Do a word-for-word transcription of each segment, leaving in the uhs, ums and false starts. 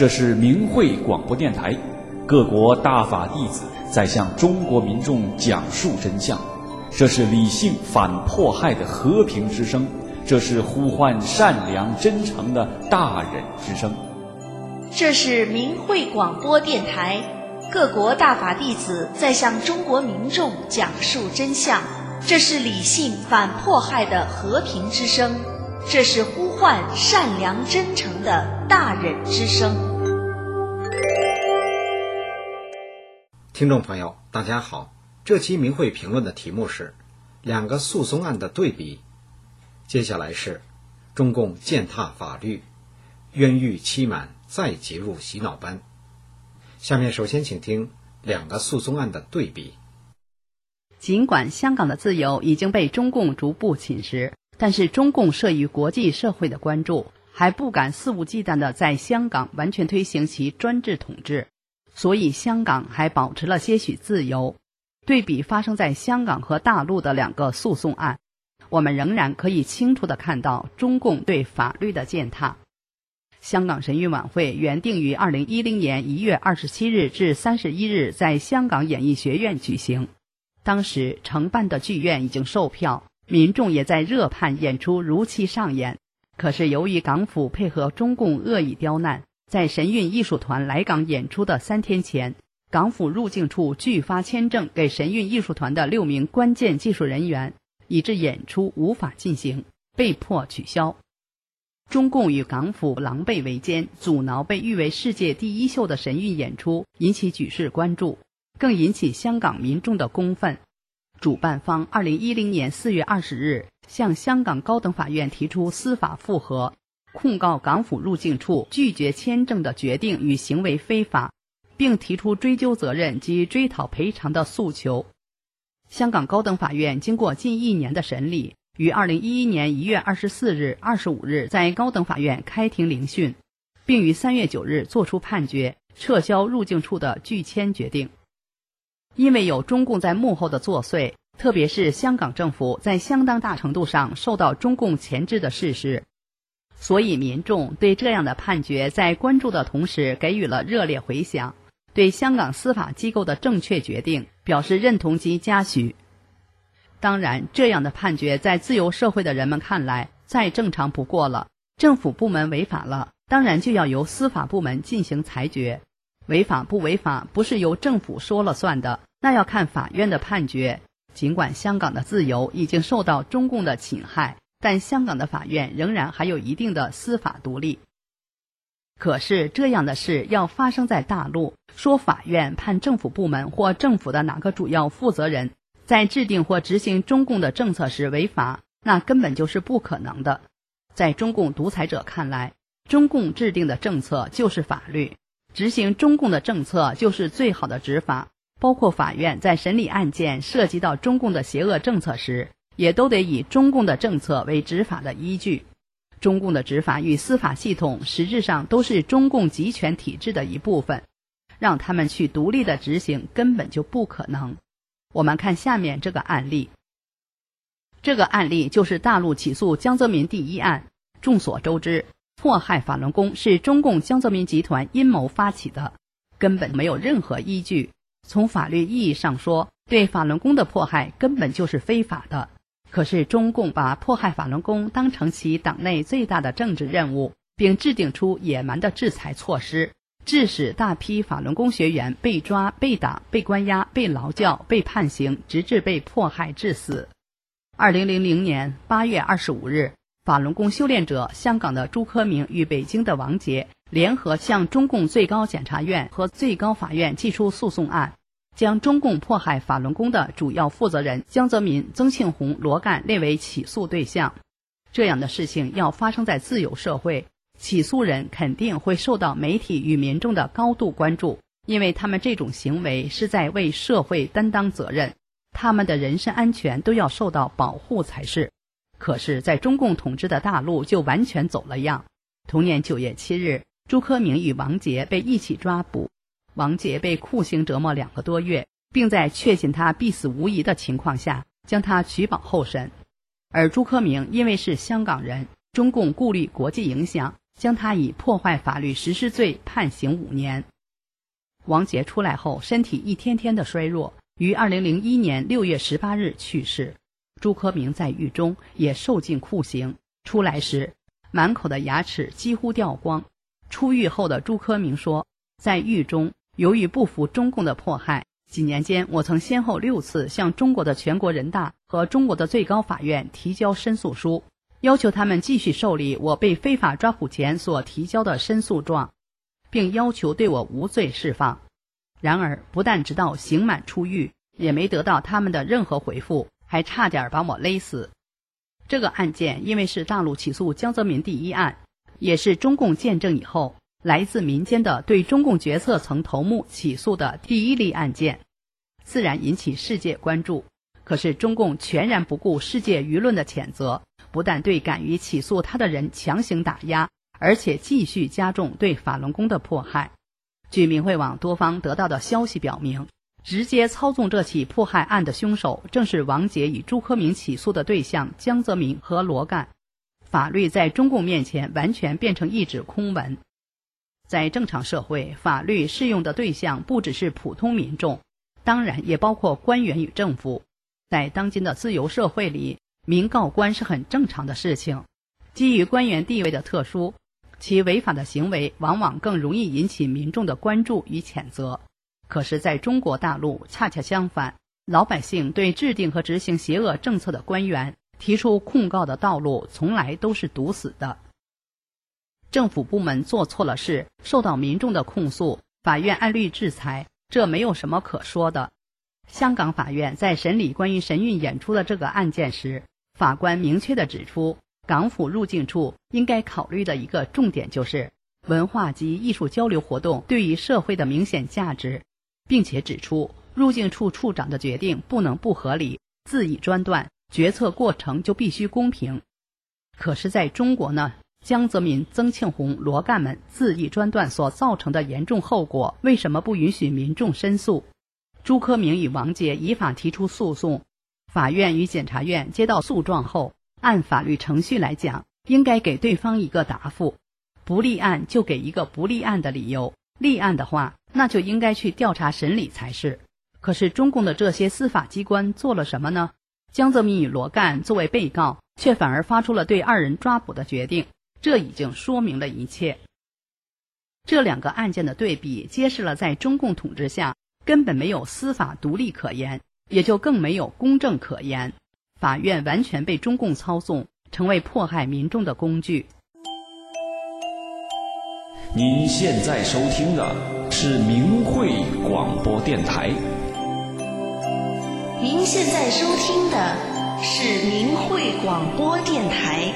这是明慧广播电台，各国大法弟子在向中国民众讲述真相。这是理性反迫害的和平之声，这是呼唤善良真诚的大忍之声。 这是明慧广播电台，各国大法弟子在向中国民众讲述真相。这是理性反迫害的和平之声，这是呼唤善良真诚的大忍之声。 听众朋友大家好，这期明慧评论的题目是两个诉讼案的对比。接下来是中共践踏法律，冤狱期满再挤入洗脑班。下面首先请听两个诉讼案的对比。 尽管香港的自由已经被中共逐步侵蚀，但是中共慑于国际社会的关注，还不敢肆无忌惮地在香港完全推行其专制统治，所以香港还保持了些许自由。对比发生在香港和大陆的两个诉讼案，我们仍然可以清楚地看到中共对法律的践踏。香港神韵晚会原定于二零一零年一月二十七日至三十一日在香港演艺学院举行，当时承办的剧院已经售票，民众也在热盼演出如期上演。可是由于港府配合中共恶意刁难，在神韵艺术团来港演出的三天前，港府入境处拒发签证给神韵艺术团的六名关键技术人员，以致演出无法进行，被迫取消。中共与港府狼狈为奸，阻挠被誉为世界第一秀的神韵演出，引起举世关注，更引起香港民众的公愤。主办方二零一零年四月二十日向香港高等法院提出司法复核，控告港府入境处拒绝签证的决定与行为非法，并提出追究责任及追讨赔偿的诉求。香港高等法院经过近一年的审理，于二零一一年一月二十四日、二十五日在高等法院开庭聆讯，并于三月九日作出判决，撤销入境处的拒签决定。因为有中共在幕后的作祟，特别是香港政府在相当大程度上受到中共钳制的事实，所以民众对这样的判决在关注的同时给予了热烈回响，对香港司法机构的正确决定表示认同及嘉许。当然，这样的判决在自由社会的人们看来再正常不过了，政府部门违法了，当然就要由司法部门进行裁决。违法不违法不是由政府说了算的，那要看法院的判决。尽管香港的自由已经受到中共的侵害，但香港的法院仍然还有一定的司法独立。可是这样的事要发生在大陆，说法院判政府部门或政府的哪个主要负责人在制定或执行中共的政策时违法，那根本就是不可能的。在中共独裁者看来，中共制定的政策就是法律，执行中共的政策就是最好的执法，包括法院在审理案件涉及到中共的邪恶政策时，也都得以中共的政策为执法的依据。中共的执法与司法系统实质上都是中共集权体制的一部分，让他们去独立的执行根本就不可能。我们看下面这个案例。这个案例就是大陆起诉江泽民第一案。众所周知，迫害法轮功是中共江泽民集团阴谋发起的，根本没有任何依据。从法律意义上说，对法轮功的迫害根本就是非法的。可是中共把迫害法轮功当成其党内最大的政治任务，并制定出野蛮的制裁措施，致使大批法轮功学员被抓、被打、被关押、被劳教、被判刑，直至被迫害致死。二零零零年八月二十五日，法轮功修炼者香港的朱科明与北京的王杰联合向中共最高检察院和最高法院提出诉讼案，将中共迫害法轮功的主要负责人江泽民、曾庆红、罗干列为起诉对象。这样的事情要发生在自由社会，起诉人肯定会受到媒体与民众的高度关注，因为他们这种行为是在为社会担当责任，他们的人身安全都要受到保护才是。可是在中共统治的大陆就完全走了样。同年九月七日，朱科明与王杰被一起抓捕，王杰被酷刑折磨两个多月，并在确信他必死无疑的情况下将他取保候审。而朱科明因为是香港人，中共顾虑国际影响， 将他以破坏法律实施罪判刑五年。王杰出来后，身体一天天的衰弱，于二零零一年六月十八日去世。朱科明在狱中也受尽酷刑，出来时满口的牙齿几乎掉光。出狱后的朱科明说，在狱中由于不服中共的迫害，几年间我曾先后六次向中国的全国人大和中国的最高法院提交申诉书，要求他们继续受理我被非法抓捕前所提交的申诉状，并要求对我无罪释放。然而不但直到刑满出狱，也没得到他们的任何回复，还差点把我勒死。这个案件因为是大陆起诉江泽民第一案，也是中共建政以后来自民间的对中共决策层头目起诉的第一例案件，自然引起世界关注。可是中共全然不顾世界舆论的谴责，不但对敢于起诉他的人强行打压，而且继续加重对法轮功的迫害。据明慧网多方得到的消息表明，直接操纵这起迫害案的凶手正是王杰与朱科明起诉的对象江泽民和罗干。法律在中共面前完全变成一纸空文。在正常社会，法律适用的对象不只是普通民众，当然也包括官员与政府。在当今的自由社会里，民告官是很正常的事情。基于官员地位的特殊，其违法的行为往往更容易引起民众的关注与谴责。可是在中国大陆恰恰相反，老百姓对制定和执行邪恶政策的官员提出控告的道路从来都是堵死的。政府部门做错了事，受到民众的控诉，法院按律制裁，这没有什么可说的。香港法院在审理关于神韵演出的这个案件时，法官明确地指出，港府入境处应该考虑的一个重点就是文化及艺术交流活动对于社会的明显价值，并且指出入境处处长的决定不能不合理，恣意专断，决策过程就必须公平。可是在中国呢，江泽民、曾庆红、罗干们恣意专断所造成的严重后果，为什么不允许民众申诉？朱科明与王杰依法提出诉讼，法院与检察院接到诉状后，按法律程序来讲，应该给对方一个答复。不立案就给一个不立案的理由，立案的话，那就应该去调查审理才是。可是中共的这些司法机关做了什么呢？江泽民与罗干作为被告，却反而发出了对二人抓捕的决定，这已经说明了一切。这两个案件的对比，揭示了在中共统治下根本没有司法独立可言，也就更没有公正可言。法院完全被中共操纵，成为迫害民众的工具。 您现在收听的是明慧广播电台。 您现在收听的是明慧广播电台。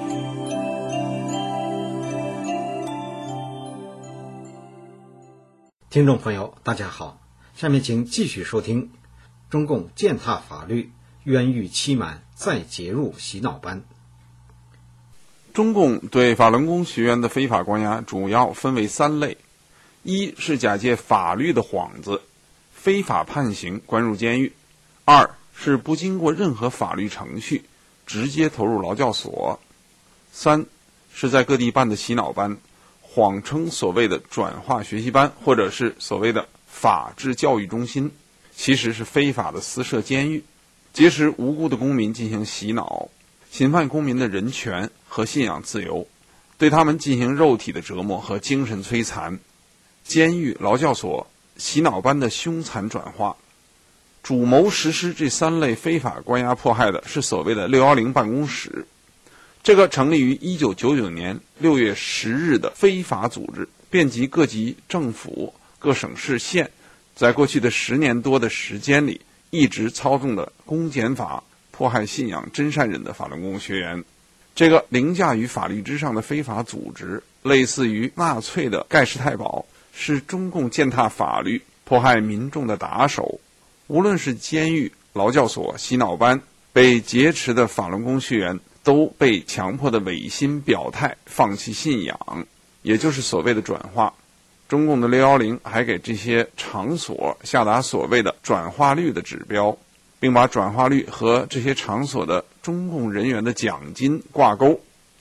听众朋友，大家好，下面请继续收听中共践踏法律、冤狱欺瞒再劫入洗脑班。 中共对法轮功学员的非法关押主要分为三类：一是假借法律的幌子，非法判刑关入监狱；二是不经过任何法律程序，直接投入劳教所；三是在各地办的洗脑班，谎称所谓的转化学习班，或者是所谓的法治教育中心，其实是非法的私设监狱，劫持无辜的公民进行洗脑，侵犯公民的人权和信仰自由，对他们进行肉体的折磨和精神摧残。监狱、劳教所、洗脑班的凶残转化，主谋实施这三类非法关押迫害的是所谓的六一零办公室。这个成立于一九九九年六月十日的非法组织，遍及各级政府、各省市县，在过去的十年多的时间里，一直操纵的公检法迫害信仰真善忍的法轮功学员。这个凌驾于法律之上的非法组织，类似于纳粹的盖世太保，是中共践踏法律、迫害民众的打手。无论是监狱、劳教所、洗脑班，被劫持的法轮功学员都被强迫的违心表态，放弃信仰，也就是所谓的转化。中共的六一零还给这些场所下达所谓的转化率的指标，并把转化率和这些场所的中共人员的奖金挂钩。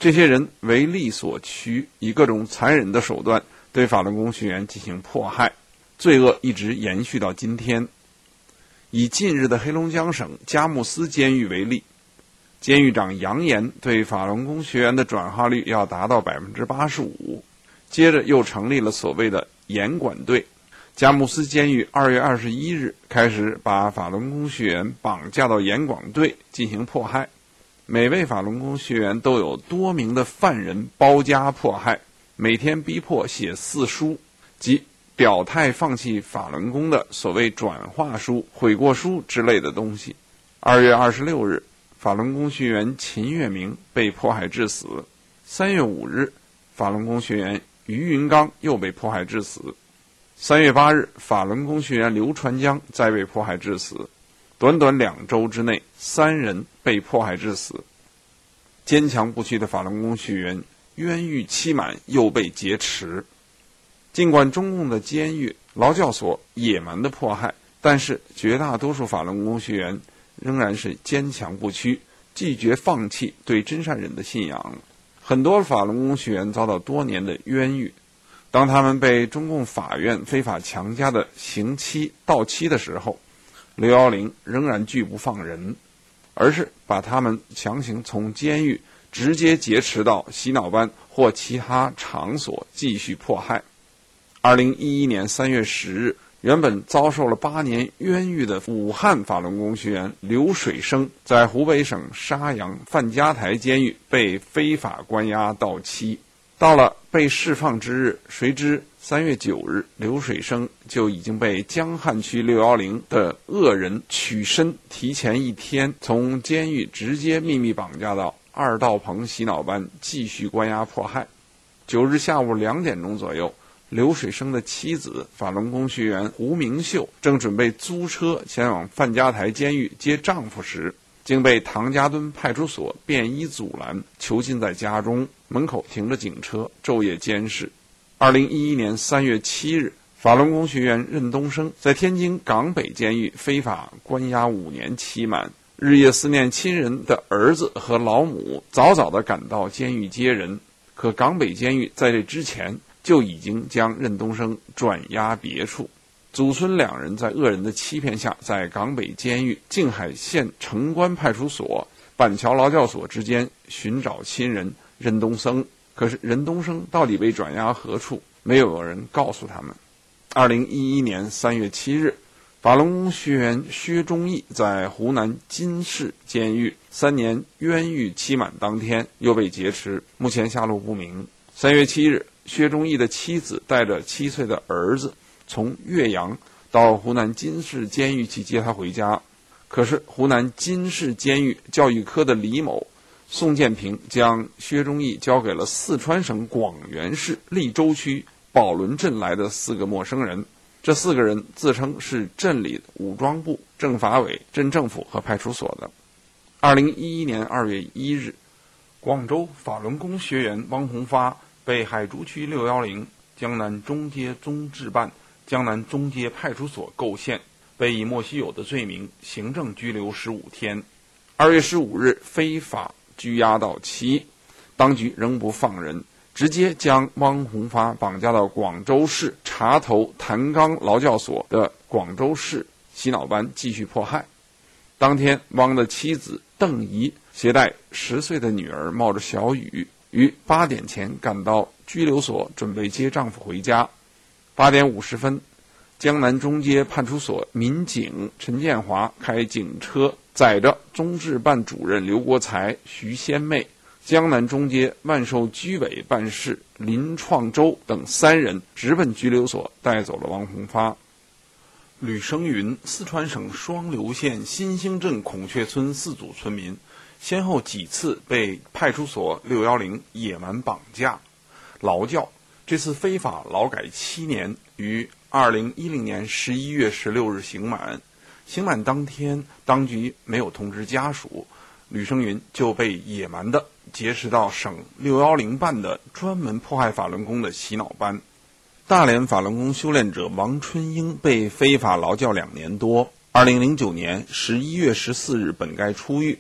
这些人为利所趋，以各种残忍的手段对法轮功学员进行迫害，罪恶一直延续到今天。以近日的黑龙江省佳木斯监狱为例，监狱长扬言对法轮功学员的转化率要达到 百分之八十五， 接着又成立了所谓的严管队。佳木斯监狱二月二十一日开始把法轮功学员绑架到严管队进行迫害，每位法轮功学员都有多名的犯人包夹迫害，每天逼迫写四书，即表态放弃法轮功的所谓转化书、悔过书之类的东西。二月二十六日，法轮功学员秦月明被迫害致死。三月五日，法轮功学员于云刚又被迫害致死。三月八日，法轮功学员刘传江再被迫害致死。短短两周之内，三人被迫害致死。坚强不屈的法轮功学员冤狱期满，又被劫持。尽管中共的监狱、劳教所野蛮的迫害，但是绝大多数法轮功学员仍然是坚强不屈，拒绝放弃对真善忍的信仰。很多法轮功学员遭到多年的冤狱，当他们被中共法院非法强加的刑期到期的时候，六一零仍然拒不放人，而是把他们强行从监狱直接劫持到洗脑班或其他场所继续迫害。二零一一年三月十日，原本遭受了八年冤狱的武汉法轮功学员刘水生，在湖北省沙洋范家台监狱被非法关押到期。到了被释放之日，谁知三月九日，刘水生就已经被江汉区六一零的恶人取身，提前一天从监狱直接秘密绑架到二道棚洗脑班继续关押迫害。九日下午两点钟左右，刘水生的妻子法轮功学员胡明秀正准备租车前往范家台监狱接丈夫时，竟被唐家墩派出所便衣阻拦，囚禁在家中，门口停着警车，昼夜监视。二零一一年三月七日，法轮功学员任东升在天津港北监狱非法关押五年期满，日夜思念亲人的儿子和老母早早地赶到监狱接人，可港北监狱在这之前就已经将任东升转押别处。祖孙两人在恶人的欺骗下，在港北监狱、静海县城关派出所、板桥劳教所之间寻找亲人任东升，可是任东升到底被转押何处，没有人告诉他们。二零一一年三月七日，法轮功学员薛忠义在湖南金市监狱三年冤狱期满当天又被劫持，目前下落不明。三月七日，薛忠义的妻子带着七岁的儿子从岳阳到湖南金市监狱去接他回家，可是湖南金市监狱教育科的李某、宋建平将薛忠义交给了四川省广元市利州区宝轮镇来的四个陌生人。这四个人自称是镇里武装部、政法委、镇政府和派出所的。二零一一年二月一日，广州法轮功学员汪洪发被海珠区六一零江南中街综治办、江南中街派出所构陷，被以莫须有的罪名行政拘留十五天。二月十五日，非法拘押到期，当局仍不放人，直接将汪洪发绑架到广州市茶头谭岗劳教所的广州市洗脑班继续迫害。当天，汪的妻子邓怡携带十岁的女儿，冒着小雨，于八点前赶到拘留所，准备接丈夫回家。八点五十分，江南中街派出所民警陈建华开警车载着中治办主任刘国才、徐仙妹、江南中街万寿居委办事林创洲等三人直奔拘留所，带走了汪洪发。吕生云，四川省双流县新兴镇孔雀村四组村民，先后几次被派出所六一零野蛮绑架、劳教。这次非法劳改七年，于二零一零年十一月十六日刑满。刑满当天，当局没有通知家属，吕生云就被野蛮的劫持到省六一零办的专门迫害法轮功的洗脑班。大连法轮功修炼者王春英被非法劳教两年多，二零零九年十一月十四日本该出狱，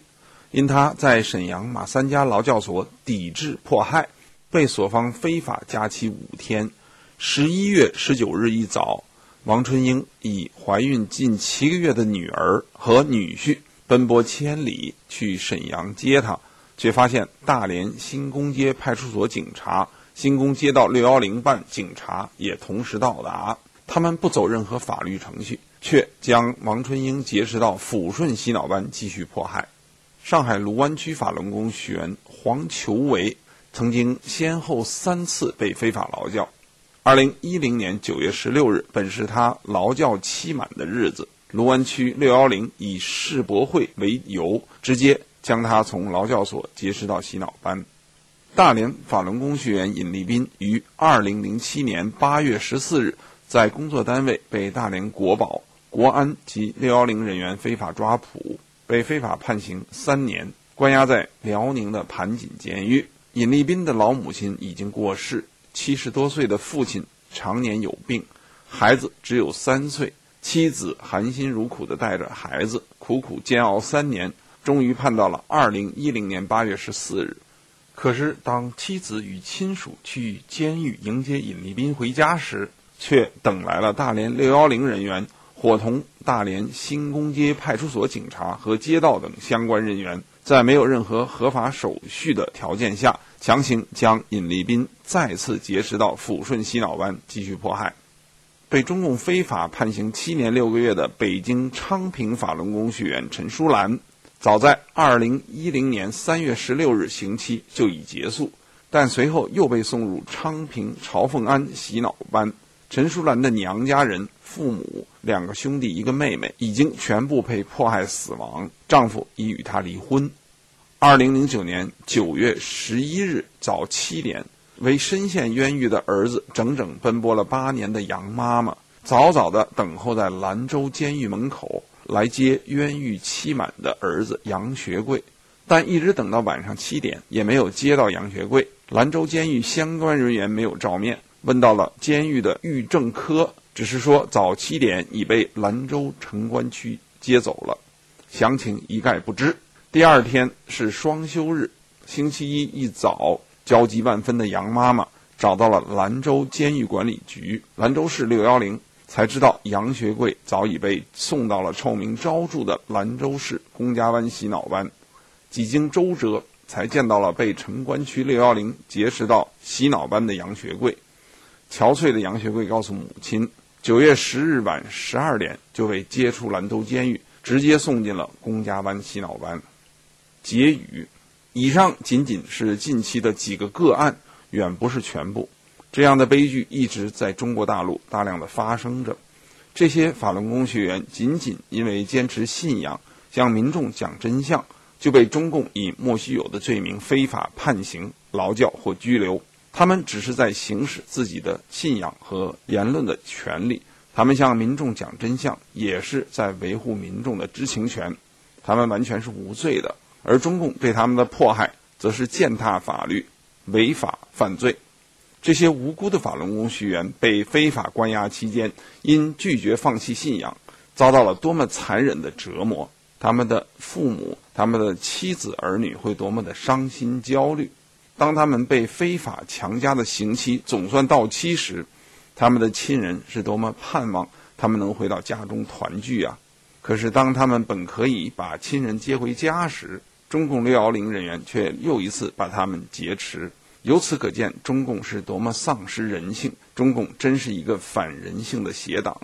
因他在沈阳马三家劳教所抵制迫害，被所方非法加期五天。十一月十九日一早，王春英以怀孕近七个月的女儿和女婿奔波千里去沈阳接他，却发现大连新宫街派出所警察、新宫街道六一零办警察也同时到达。他们不走任何法律程序，却将王春英劫持到抚顺洗脑班继续迫害。上海卢湾区法轮功学员黄求维曾经先后三次被非法劳教。二零一零年九月十六日本是他劳教期满的日子，卢湾区六一零以世博会为由，直接将他从劳教所劫持到洗脑班。大连法轮功学员尹立斌于二零零七年八月十四日在工作单位被大连国保、国安及六一零人员非法抓捕，被非法判刑三年，关押在辽宁的盘锦监狱。尹立斌的老母亲已经过世，七十多岁的父亲常年有病，孩子只有三岁，妻子含辛茹苦地带着孩子，苦苦煎熬三年，终于判到了二零一零年八月十四日。可是当妻子与亲属去监狱迎接尹立斌回家时，却等来了大连六一零人员伙同大连新宫街派出所警察和街道等相关人员，在没有任何合法手续的条件下，强行将尹立斌再次劫持到抚顺洗脑班继续迫害。被中共非法判刑七年六个月的北京昌平法轮功学员陈淑兰，早在二零一零年三月十六日刑期就已结束，但随后又被送入昌平朝凤安洗脑班。陈淑兰的娘家人、父母、两个兄弟一个妹妹已经全部被迫害死亡，丈夫已与她离婚。二零零九年九月十一日早七点，为深陷冤狱的儿子整整奔波了八年的杨妈妈，早早地等候在兰州监狱门口来接冤狱期满的儿子杨学贵，但一直等到晚上七点也没有接到杨学贵。兰州监狱相关人员没有照面，问到了监狱的狱政科，只是说早七点已被兰州城关区接走了，详情一概不知。第二天是双休日，星期一一早，焦急万分的杨妈妈找到了兰州监狱管理局、兰州市六一零，才知道杨学贵早已被送到了臭名昭著的兰州市龚家湾洗脑班。几经周折，才见到了被城关区六一零劫持到洗脑班的杨学贵。憔悴的杨学贵告诉母亲，九月十日晚十二点就被接出兰州监狱，直接送进了龚家湾洗脑班。结语：以上仅仅是近期的几个个案，远不是全部。这样的悲剧一直在中国大陆大量的发生着。这些法轮功学员仅仅因为坚持信仰，向民众讲真相，就被中共以莫须有的罪名非法判刑、劳教或拘留。他们只是在行使自己的信仰和言论的权利，他们向民众讲真相，也是在维护民众的知情权。他们完全是无罪的，而中共对他们的迫害则是践踏法律、违法犯罪。这些无辜的法轮功学员被非法关押期间，因拒绝放弃信仰，遭到了多么残忍的折磨，他们的父母、他们的妻子儿女会多么的伤心焦虑。当他们被非法强加的刑期总算到期时，他们的亲人是多么盼望他们能回到家中团聚啊！可是当他们本可以把亲人接回家时，中共六一零人员却又一次把他们劫持。由此可见，中共是多么丧失人性，中共真是一个反人性的邪党。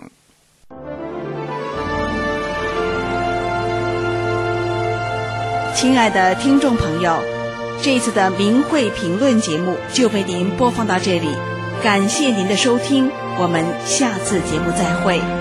亲爱的听众朋友，这一次的明慧评论节目就为您播放到这里，感谢您的收听，我们下次节目再会。